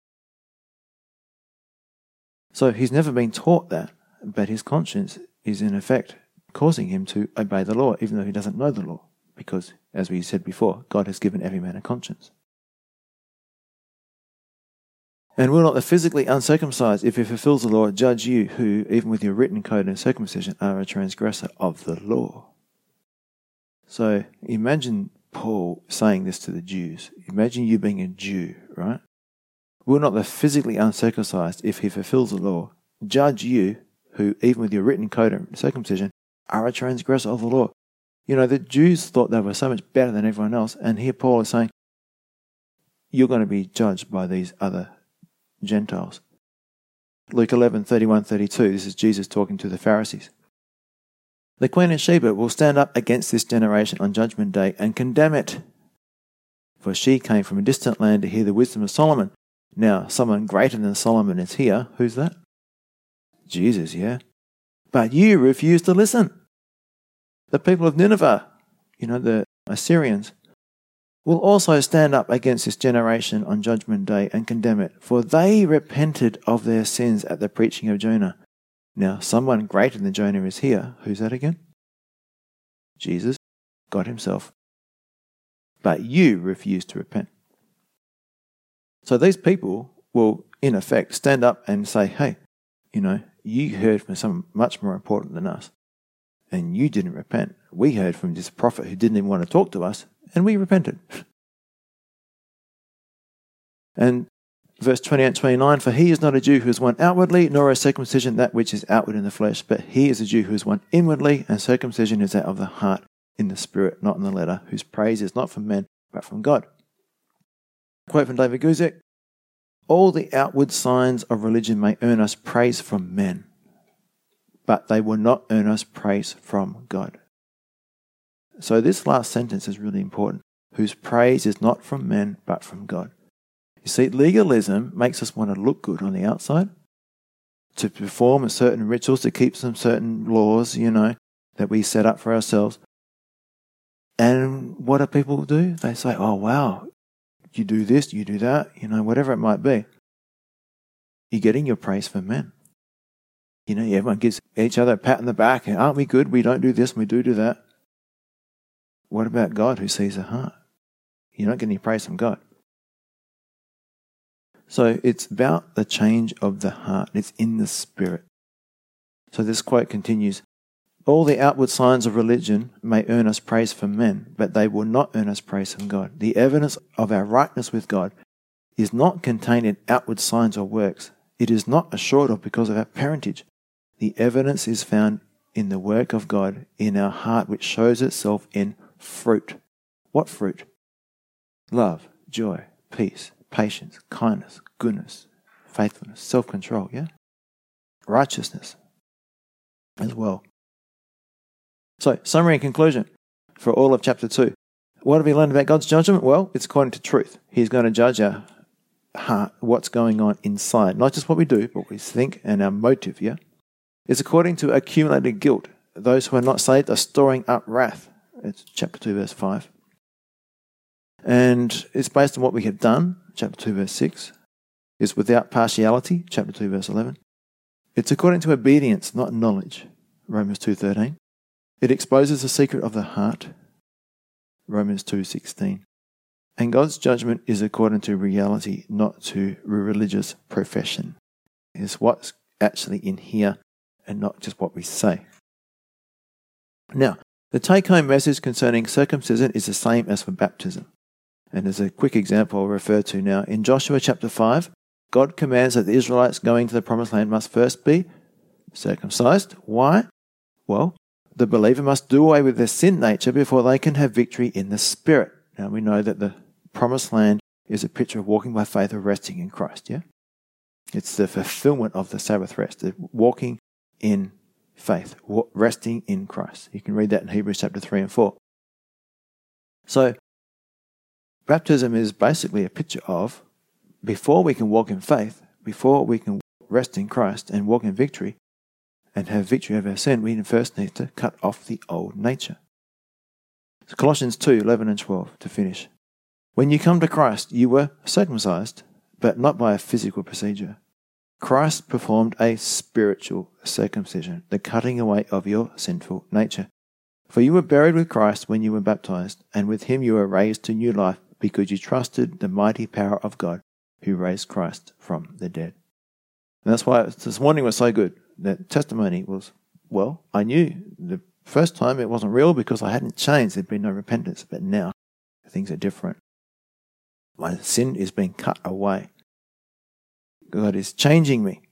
So he's never been taught that, but his conscience is in effect causing him to obey the law, even though he doesn't know the law, because, as we said before, God has given every man a conscience. And will not the physically uncircumcised, if he fulfills the law, judge you, who, even with your written code and circumcision, are a transgressor of the law? So imagine Paul saying this to the Jews. Imagine you being a Jew, right? Will not the physically uncircumcised, if he fulfills the law, judge you, who, even with your written code and circumcision, are a transgressor of the law? You know, the Jews thought they were so much better than everyone else, and here Paul is saying, you're going to be judged by these other Gentiles. Luke 11:31-32, this is Jesus talking to the Pharisees. The Queen of Sheba will stand up against this generation on Judgment Day and condemn it. For she came from a distant land to hear the wisdom of Solomon. Now, someone greater than Solomon is here. Who's that? Jesus, yeah. But you refuse to listen. The people of Nineveh, you know, the Assyrians, will also stand up against this generation on judgment day and condemn it, for they repented of their sins at the preaching of Jonah. Now, someone greater than Jonah is here. Who's that again? Jesus, God himself. But you refuse to repent. So these people will, in effect, stand up and say, hey, you heard from someone much more important than us, and you didn't repent. We heard from this prophet who didn't even want to talk to us, and we repented. And verse 28 and 29, for he is not a Jew who is one outwardly, nor a circumcision that which is outward in the flesh, but he is a Jew who is one inwardly, and circumcision is that of the heart in the spirit, not in the letter, whose praise is not from men, but from God. Quote from David Guzik, all the outward signs of religion may earn us praise from men, but they will not earn us praise from God. So this last sentence is really important, whose praise is not from men, but from God. You see, legalism makes us want to look good on the outside, to perform certain rituals, to keep some certain laws, that we set up for ourselves. And what do people do? They say, oh, wow, you do this, you do that, whatever it might be. You're getting your praise from men. Everyone gives each other a pat on the back. Aren't we good? We don't do this, we do that. What about God who sees the heart? You're not getting any praise from God. So it's about the change of the heart. It's in the spirit. So this quote continues, all the outward signs of religion may earn us praise from men, but they will not earn us praise from God. The evidence of our rightness with God is not contained in outward signs or works. It is not assured of because of our parentage. The evidence is found in the work of God in our heart, which shows itself in fruit. What fruit? Love, joy, peace, patience, kindness, goodness, faithfulness, self-control, righteousness as well. So, summary and conclusion for all of chapter 2. What have we learned about God's judgment? Well, it's according to truth. He's going to judge our heart, what's going on inside. Not just what we do, but what we think and our motive, It's according to accumulated guilt. Those who are not saved are storing up wrath. It's chapter 2, verse 5. And it's based on what we have done, chapter 2, verse 6. It's without partiality, chapter 2, verse 11. It's according to obedience, not knowledge, Romans 2:13. It exposes the secret of the heart, Romans 2:16. And God's judgment is according to reality, not to religious profession. It's what's actually in here and not just what we say. Now, the take-home message concerning circumcision is the same as for baptism. And as a quick example I'll refer to now, in Joshua chapter 5, God commands that the Israelites going to the promised land must first be circumcised. Why? Well, the believer must do away with their sin nature before they can have victory in the Spirit. Now we know that the promised land is a picture of walking by faith or resting in Christ, It's the fulfillment of the Sabbath rest, the walking in faith, resting in Christ. You can read that in Hebrews chapter 3 and 4. So, baptism is basically a picture of, before we can walk in faith, before we can rest in Christ and walk in victory and have victory over our sin, we first need to cut off the old nature. So Colossians 2:11 and 12 to finish. When you come to Christ, you were circumcised, but not by a physical procedure. Christ performed a spiritual circumcision, the cutting away of your sinful nature. For you were buried with Christ when you were baptized, and with him you were raised to new life because you trusted the mighty power of God who raised Christ from the dead. And that's why this morning was so good. That testimony was, well, I knew the first time it wasn't real because I hadn't changed. There'd been no repentance. But now things are different. My sin is being cut away. God is changing me.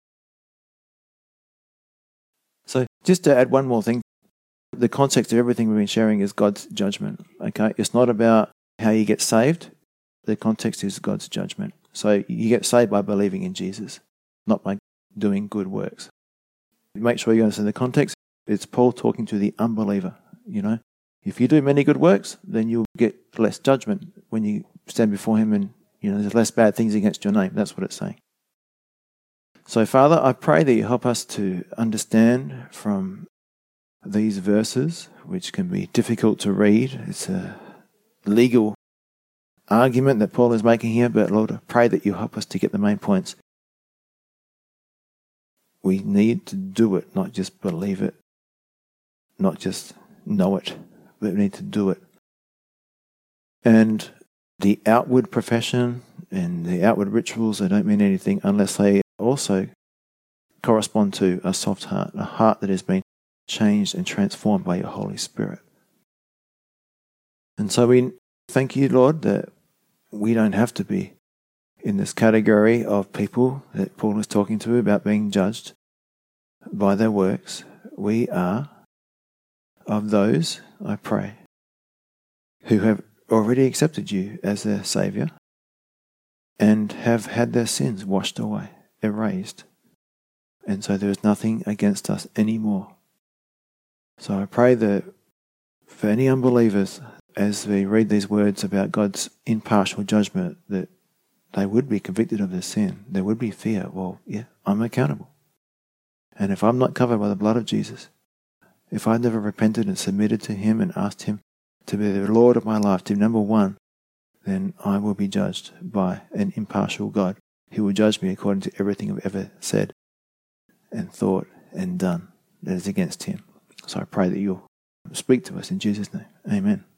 So just to add one more thing, the context of everything we've been sharing is God's judgment. Okay, it's not about how you get saved. The context is God's judgment. So you get saved by believing in Jesus, not by doing good works. Make sure you understand the context. It's Paul talking to the unbeliever. If you do many good works, then you'll get less judgment when you stand before him, and there's less bad things against your name. That's what it's saying. So, Father, I pray that you help us to understand from these verses, which can be difficult to read. It's a legal argument that Paul is making here, but Lord, I pray that you help us to get the main points. We need to do it, not just believe it, not just know it, but we need to do it. And the outward profession and the outward rituals, they don't mean anything unless they also correspond to a soft heart, a heart that has been changed and transformed by your Holy Spirit. And so we thank you, Lord, that we don't have to be in this category of people that Paul is talking to about being judged by their works. We are of those, I pray, who have already accepted you as their Saviour and have had their sins washed away, erased. And so there is nothing against us anymore. So I pray that for any unbelievers, as we read these words about God's impartial judgment, that they would be convicted of their sin. There would be fear. Well, yeah, I'm accountable. And if I'm not covered by the blood of Jesus, if I've never repented and submitted to Him and asked Him to be the Lord of my life, to be number one, then I will be judged by an impartial God who will judge me according to everything I've ever said and thought and done that is against Him. So I pray that you'll speak to us in Jesus' name. Amen.